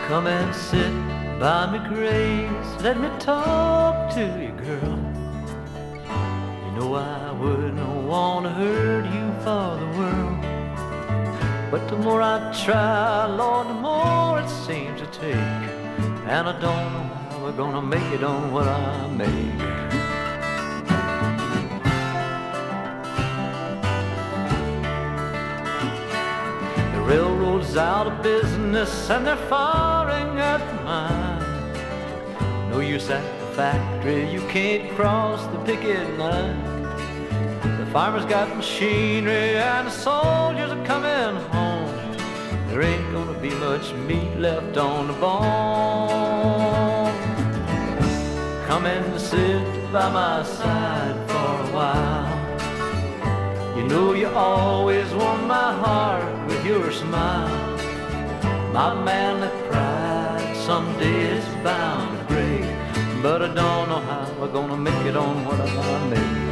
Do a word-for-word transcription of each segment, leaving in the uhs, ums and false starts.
Come and sit by me, Grace. Let me talk to you, girl. You know I wouldn't want to hurt you for the world. But the more I try, Lord, the more it seems to take. And I don't know how we're gonna make it on what I make. The railroad's out of business and they're firing at the mine. No use at the factory, you can't cross the picket line. The farmers got machinery and the soldiers are coming home. There ain't gonna be much meat left on the bone. Come and sit by my side for a while. You know you always warm my heart with your smile. My manly pride someday is bound to break, but I don't know how we're gonna make it on what I make.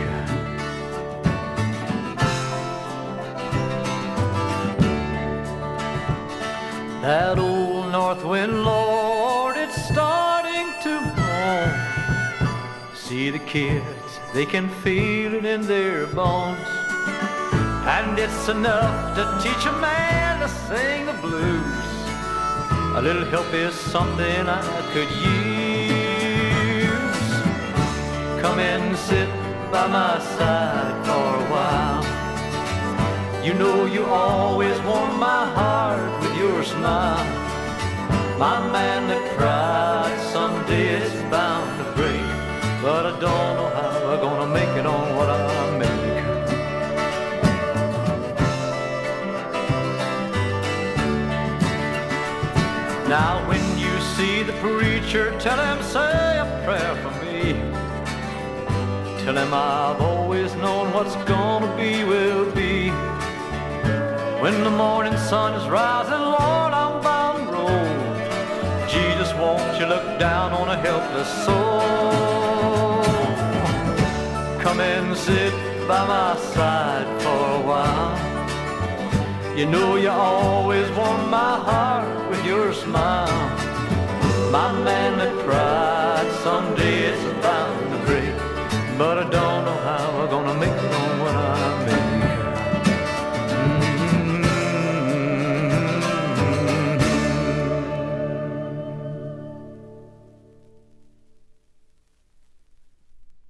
That old north wind, Lord, it's starting to moan. See the kids, they can feel it in their bones. And it's enough to teach a man to sing the blues. A little help is something I could use. Come and sit by my side for a while. You know you always warm my heart with your smile. My manly pride someday is bound to break, but I don't know how we're gonna make it on what I make. Now when you see the preacher, tell him say a prayer for me. Tell him I've always known what's gonna be will be. When the morning sun is rising, Lord, I'm bound to roll. Jesus, won't you look down on a helpless soul? Come and sit by my side for a while. You know you always warm my heart with your smile. My manly pride someday it's bound to break, but I don't know how we're gonna make it on what I